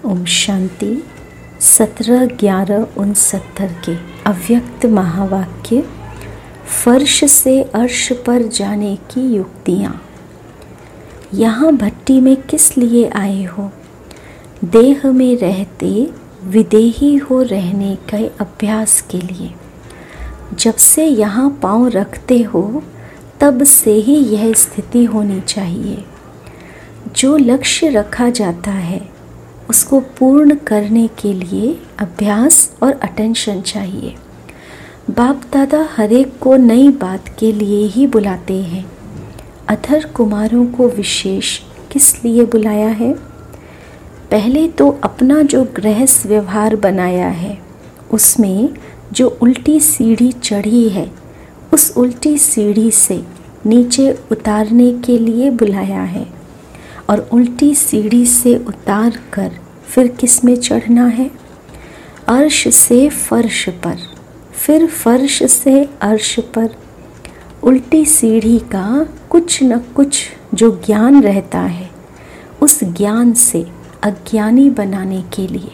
ओम शांति। 17/11/69 के अव्यक्त महावाक्य। फर्श से अर्श पर जाने की युक्तियाँ। यहाँ भट्टी में किस लिए आए हो? देह में रहते विदेही हो रहने के अभ्यास के लिए। जब से यहाँ पाँव रखते हो तब से ही यह स्थिति होनी चाहिए। जो लक्ष्य रखा जाता है उसको पूर्ण करने के लिए अभ्यास और अटेंशन चाहिए। बाप दादा हर एक को नई बात के लिए ही बुलाते हैं। अधर कुमारों को विशेष किस लिए बुलाया है? पहले तो अपना जो गृहस्थ व्यवहार बनाया है उसमें जो उल्टी सीढ़ी चढ़ी है उस उल्टी सीढ़ी से नीचे उतारने के लिए बुलाया है। और उल्टी सीढ़ी से उतार कर फिर किस में चढ़ना है? अर्श से फर्श पर, फिर फर्श से अर्श पर। उल्टी सीढ़ी का कुछ न कुछ जो ज्ञान रहता है उस ज्ञान से अज्ञानी बनाने के लिए,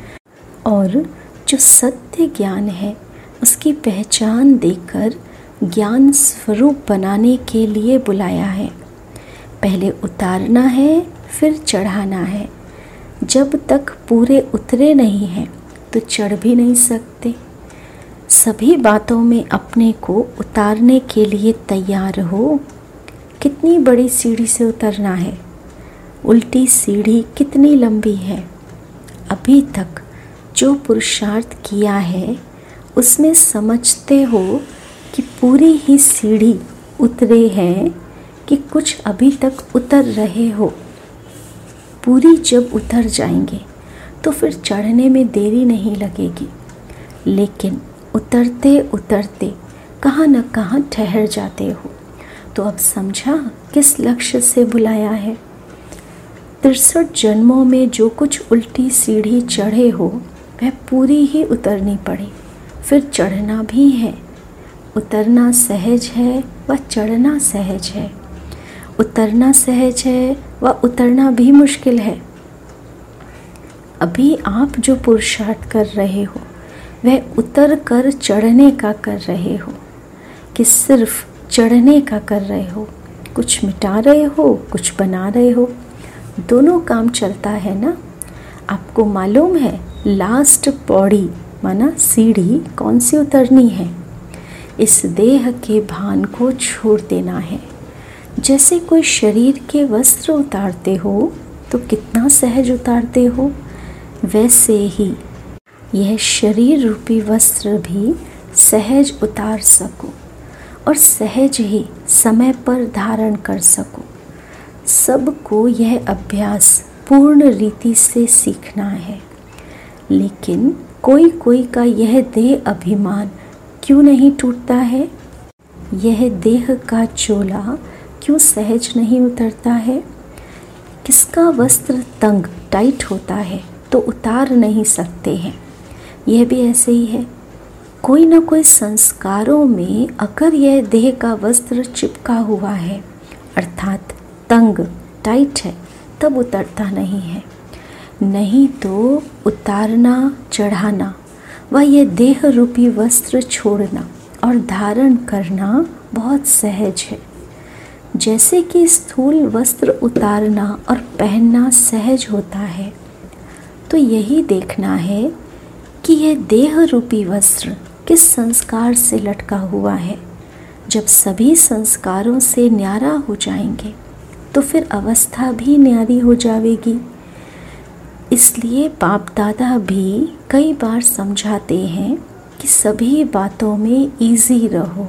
और जो सत्य ज्ञान है उसकी पहचान देकर ज्ञान स्वरूप बनाने के लिए बुलाया है। पहले उतारना है फिर चढ़ाना है। जब तक पूरे उतरे नहीं हैं तो चढ़ भी नहीं सकते। सभी बातों में अपने को उतारने के लिए तैयार हो। कितनी बड़ी सीढ़ी से उतरना है? उल्टी सीढ़ी कितनी लंबी है? अभी तक जो पुरुषार्थ किया है उसमें समझते हो कि पूरी ही सीढ़ी उतरे हैं कि कुछ अभी तक उतर रहे हो। पूरी जब उतर जाएंगे तो फिर चढ़ने में देरी नहीं लगेगी। लेकिन उतरते उतरते कहाँ न कहाँ ठहर जाते हो। तो अब समझा किस लक्ष्य से बुलाया है। 63 जन्मों में जो कुछ उल्टी सीढ़ी चढ़े हो वह पूरी ही उतरनी पड़ी। फिर चढ़ना भी है। उतरना सहज है व चढ़ना सहज है। उतरना सहज है व उतरना भी मुश्किल है। अभी आप जो पुरुषार्थ कर रहे हो वह उतर कर चढ़ने का कर रहे हो कि सिर्फ चढ़ने का कर रहे हो? कुछ मिटा रहे हो, कुछ बना रहे हो। दोनों काम चलता है ना। आपको मालूम है लास्ट पौड़ी माना सीढ़ी कौन सी उतरनी है? इस देह के भान को छोड़ देना है। जैसे कोई शरीर के वस्त्र उतारते हो तो कितना सहज उतारते हो, वैसे ही यह शरीर रूपी वस्त्र भी सहज उतार सको और सहज ही समय पर धारण कर सको। सबको यह अभ्यास पूर्ण रीति से सीखना है। लेकिन कोई कोई का यह देह अभिमान क्यों नहीं टूटता है? यह देह का चोला क्यों सहज नहीं उतरता है? किसका वस्त्र तंग टाइट होता है तो उतार नहीं सकते हैं। यह भी ऐसे ही है। कोई ना कोई संस्कारों में अगर यह देह का वस्त्र चिपका हुआ है अर्थात तंग टाइट है तब उतरता नहीं है। नहीं तो उतारना चढ़ाना व यह देह रूपी वस्त्र छोड़ना और धारण करना बहुत सहज है। जैसे कि स्थूल वस्त्र उतारना और पहनना सहज होता है, तो यही देखना है कि यह देह रूपी वस्त्र किस संस्कार से लटका हुआ है। जब सभी संस्कारों से न्यारा हो जाएंगे तो फिर अवस्था भी न्यारी हो जाएगी। इसलिए बाप दादा भी कई बार समझाते हैं कि सभी बातों में इजी रहो।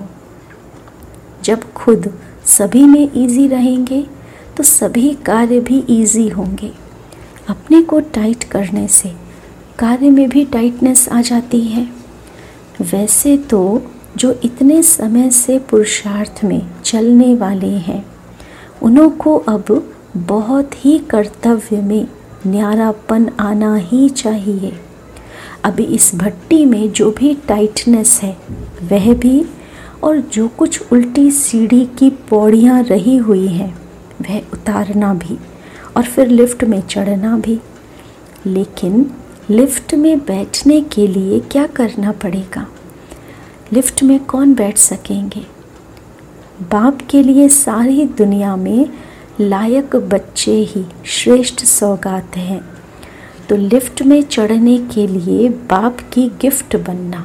जब खुद सभी में इजी रहेंगे तो सभी कार्य भी इजी होंगे। अपने को टाइट करने से कार्य में भी टाइटनेस आ जाती है। वैसे तो जो इतने समय से पुरुषार्थ में चलने वाले हैं उन्हों को अब बहुत ही कर्तव्य में न्यारापन आना ही चाहिए। अभी इस भट्टी में जो भी टाइटनेस है वह भी, और जो कुछ उल्टी सीढ़ी की पौड़ियाँ रही हुई हैं वह उतारना भी, और फिर लिफ्ट में चढ़ना भी। लेकिन लिफ्ट में बैठने के लिए क्या करना पड़ेगा? लिफ्ट में कौन बैठ सकेंगे? बाप के लिए सारी दुनिया में लायक बच्चे ही श्रेष्ठ सौगात हैं। तो लिफ्ट में चढ़ने के लिए बाप की गिफ्ट बनना,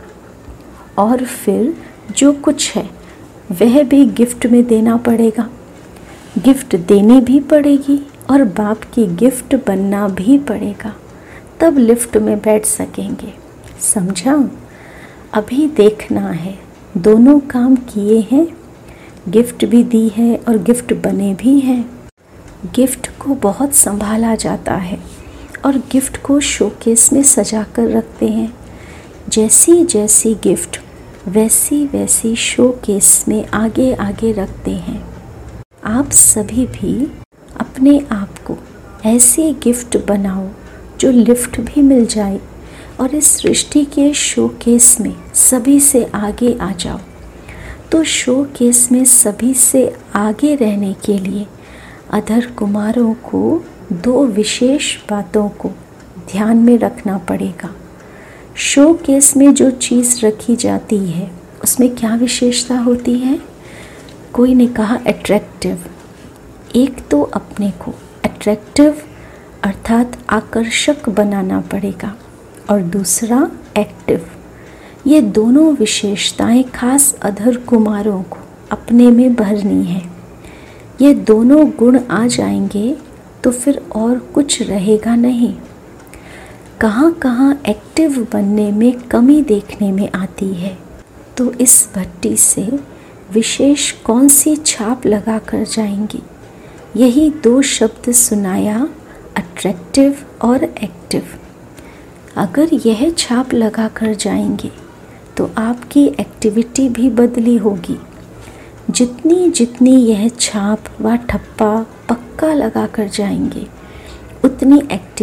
और फिर जो कुछ है वह भी गिफ्ट में देना पड़ेगा। गिफ्ट देनी भी पड़ेगी और बाप की गिफ्ट बनना भी पड़ेगा, तब लिफ्ट में बैठ सकेंगे। समझा? अभी देखना है, दोनों काम किए हैं, गिफ्ट भी दी है और गिफ्ट बने भी हैं। गिफ्ट को बहुत संभाला जाता है और गिफ्ट को शोकेस में सजा कर रखते हैं। जैसी जैसी गिफ्ट वैसी वैसी शोकेस में आगे आगे रखते हैं। आप सभी भी अपने आप को ऐसी गिफ्ट बनाओ जो लिफ्ट भी मिल जाए और इस सृष्टि के शोकेस में सभी से आगे आ जाओ। तो शोकेस में सभी से आगे रहने के लिए अधर कुमारों को दो विशेष बातों को ध्यान में रखना पड़ेगा। शोकेस में जो चीज़ रखी जाती है उसमें क्या विशेषता होती है? कोई ने कहा अट्रैक्टिव। एक तो अपने को अट्रैक्टिव अर्थात आकर्षक बनाना पड़ेगा, और दूसरा एक्टिव। ये दोनों विशेषताएं खास अधर कुमारों को अपने में भरनी है। ये दोनों गुण आ जाएंगे तो फिर और कुछ रहेगा नहीं। कहाँ कहाँ एक्टिव बनने में कमी देखने में आती है, तो इस भट्टी से विशेष कौन सी छाप लगा कर जाएंगी? यही दो शब्द सुनाया, अट्रैक्टिव और एक्टिव। अगर यह छाप लगा कर जाएंगे तो आपकी एक्टिविटी भी बदली होगी। जितनी जितनी यह छाप व ठप्पा पक्का लगा कर जाएंगे उतनी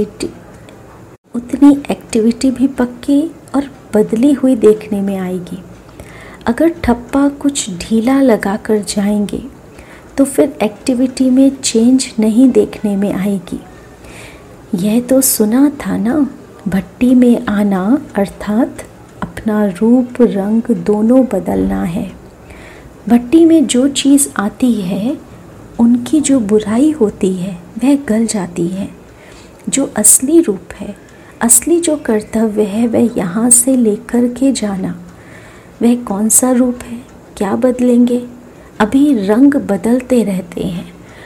एक्टिविटी भी पक्की और बदली हुई देखने में आएगी। अगर ठप्पा कुछ ढीला लगा कर जाएंगे तो फिर एक्टिविटी में चेंज नहीं देखने में आएगी। यह तो सुना था ना, भट्टी में आना अर्थात अपना रूप रंग दोनों बदलना है। भट्टी में जो चीज़ आती है उनकी जो बुराई होती है वह गल जाती है। जो असली रूप है, असली जो कर्तव्य है वह यहाँ से लेकर के जाना। वह कौन सा रूप है? क्या बदलेंगे? अभी रंग बदलते रहते हैं,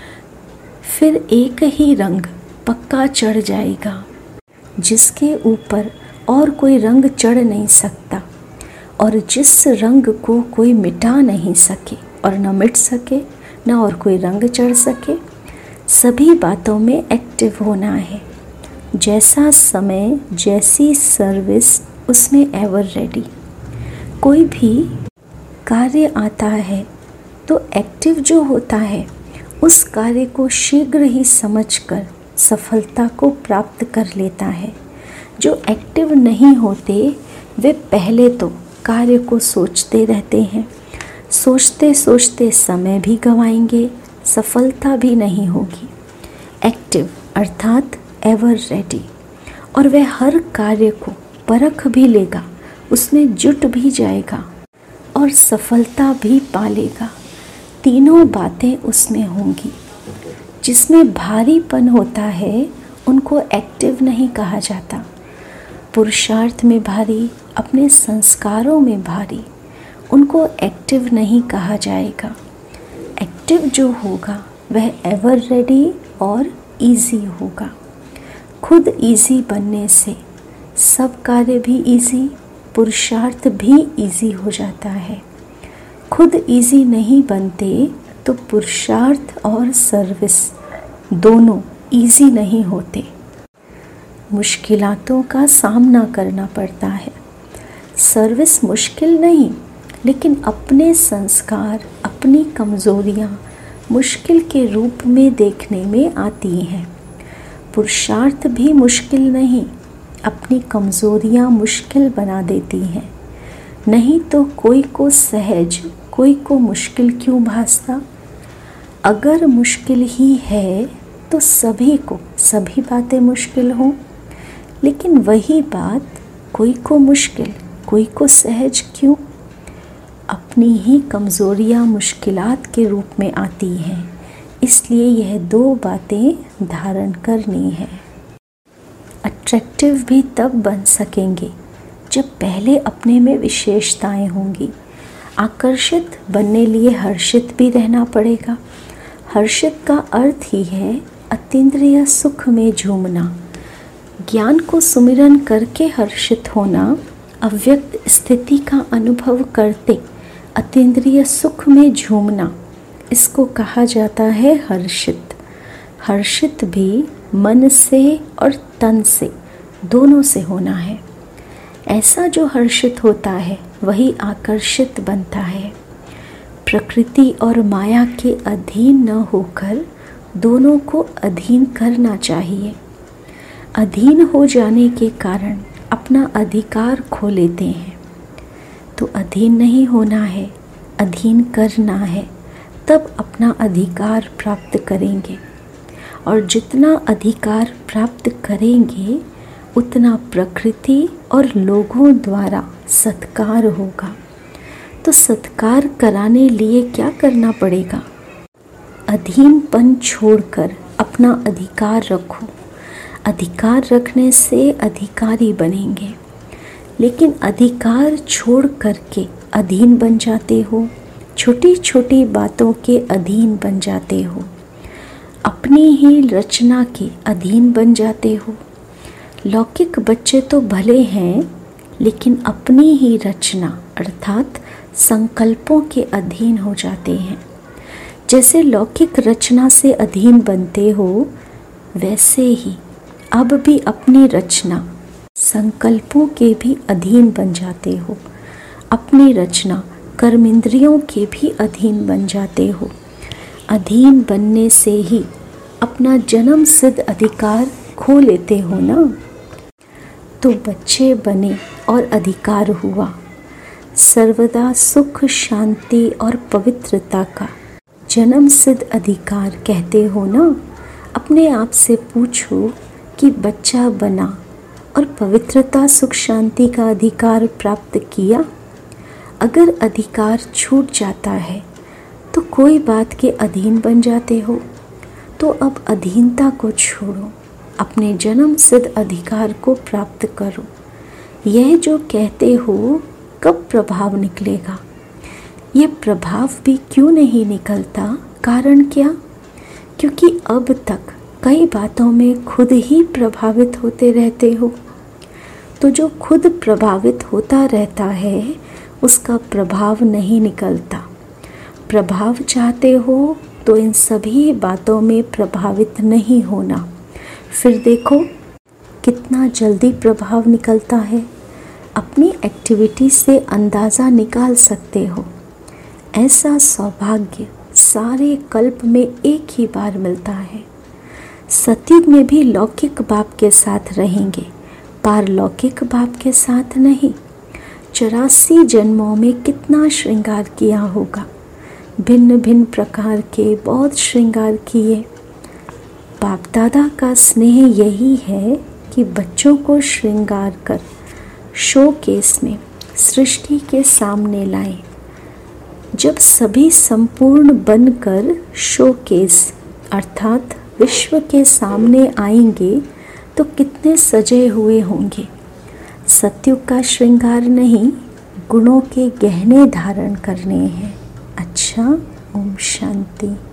फिर एक ही रंग पक्का चढ़ जाएगा जिसके ऊपर और कोई रंग चढ़ नहीं सकता, और जिस रंग को कोई मिटा नहीं सके और न मिट सके न और कोई रंग चढ़ सके। सभी बातों में एक्टिव होना है। जैसा समय, जैसी सर्विस, उसमें एवर रेडी। कोई भी कार्य आता है तो एक्टिव जो होता है उस कार्य को शीघ्र ही समझकर सफलता को प्राप्त कर लेता है। जो एक्टिव नहीं होते वे पहले तो कार्य को सोचते रहते हैं, सोचते सोचते समय भी गंवाएंगे, सफलता भी नहीं होगी। एक्टिव अर्थात एवर रेडी, और वह हर कार्य को परख भी लेगा, उसमें जुट भी जाएगा और सफलता भी पालेगा। तीनों बातें उसमें होंगी। जिसमें भारीपन होता है उनको एक्टिव नहीं कहा जाता। पुरुषार्थ में भारी, अपने संस्कारों में भारी, उनको एक्टिव नहीं कहा जाएगा। एक्टिव जो होगा वह एवर रेडी और इजी होगा। खुद इजी बनने से सब कार्य भी इजी, पुरुषार्थ भी इजी हो जाता है। खुद इजी नहीं बनते तो पुरुषार्थ और सर्विस दोनों इजी नहीं होते। मुश्किलातों का सामना करना पड़ता है। सर्विस मुश्किल नहीं, लेकिन अपने संस्कार, अपनी कमज़ोरियाँ मुश्किल के रूप में देखने में आती हैं। पुरुषार्थ भी मुश्किल नहीं, अपनी कमज़ोरियाँ मुश्किल बना देती हैं। नहीं तो कोई को सहज, कोई को मुश्किल क्यों भासता? अगर मुश्किल ही है तो सभी को सभी बातें मुश्किल हों। लेकिन वही बात कोई को मुश्किल, कोई को सहज क्यों? अपनी ही कमज़ोरियाँ मुश्किलात के रूप में आती हैं, इसलिए यह 2 बातें धारण करनी है। अट्रैक्टिव भी तब बन सकेंगे जब पहले अपने में विशेषताएं होंगी। आकर्षित बनने लिए हर्षित भी रहना पड़ेगा। हर्षित का अर्थ ही है अतीन्द्रिय सुख में झूमना। ज्ञान को सुमिरन करके हर्षित होना, अव्यक्त स्थिति का अनुभव करते अतीन्द्रिय सुख में झूमना, इसको कहा जाता है हर्षित। हर्षित भी मन से और तन से, दोनों से होना है। ऐसा जो हर्षित होता है वही आकर्षित बनता है। प्रकृति और माया के अधीन न होकर दोनों को अधीन करना चाहिए। अधीन हो जाने के कारण अपना अधिकार खो लेते हैं। तो अधीन नहीं होना है, अधीन करना है, तब अपना अधिकार प्राप्त करेंगे। और जितना अधिकार प्राप्त करेंगे उतना प्रकृति और लोगों द्वारा सत्कार होगा। तो सत्कार कराने लिए क्या करना पड़ेगा? अधीनपन छोड़कर अपना अधिकार रखो। अधिकार रखने से अधिकारी बनेंगे। लेकिन अधिकार छोड़ करके अधीन बन जाते हो, छोटी छोटी बातों के अधीन बन जाते हो, अपनी ही रचना के अधीन बन जाते हो। लौकिक बच्चे तो भले हैं, लेकिन अपनी ही रचना अर्थात संकल्पों के अधीन हो जाते हैं। जैसे लौकिक रचना से अधीन बनते हो, वैसे ही अब भी अपनी रचना संकल्पों के भी अधीन बन जाते हो। अपनी रचना कर्मेंद्रियों के भी अधीन बन जाते हो। अधीन बनने से ही अपना जन्म सिद्ध अधिकार खो लेते हो ना। तो बच्चे बने और अधिकार हुआ। सर्वदा सुख, शांति और पवित्रता का जन्म सिद्ध अधिकार कहते हो ना। अपने आप से पूछो कि बच्चा बना और पवित्रता, सुख, शांति का अधिकार प्राप्त किया? अगर अधिकार छूट जाता है तो कोई बात के अधीन बन जाते हो। तो अब अधीनता को छोड़ो, अपने जन्म सिद्ध अधिकार को प्राप्त करो। यह जो कहते हो कब प्रभाव निकलेगा? ये प्रभाव भी क्यों नहीं निकलता? कारण क्या? क्योंकि अब तक कई बातों में खुद ही प्रभावित होते रहते हो। तो जो खुद प्रभावित होता रहता है उसका प्रभाव नहीं निकलता। प्रभाव चाहते हो तो इन सभी बातों में प्रभावित नहीं होना। फिर देखो कितना जल्दी प्रभाव निकलता है। अपनी एक्टिविटी से अंदाज़ा निकाल सकते हो। ऐसा सौभाग्य सारे कल्प में एक ही बार मिलता है। सतयुग में भी लौकिक बाप के साथ रहेंगे, पारलौकिक बाप के साथ नहीं। 84 जन्मों में कितना श्रृंगार किया होगा, भिन्न भिन्न प्रकार के बहुत श्रृंगार किए। बाप दादा का स्नेह यही है कि बच्चों को श्रृंगार कर शोकेस में सृष्टि के सामने लाए। जब सभी संपूर्ण बनकर शोकेस अर्थात विश्व के सामने आएंगे तो कितने सजे हुए होंगे। सतयुग का श्रृंगार नहीं, गुणों के गहने धारण करने हैं। अच्छा, ओम शांति।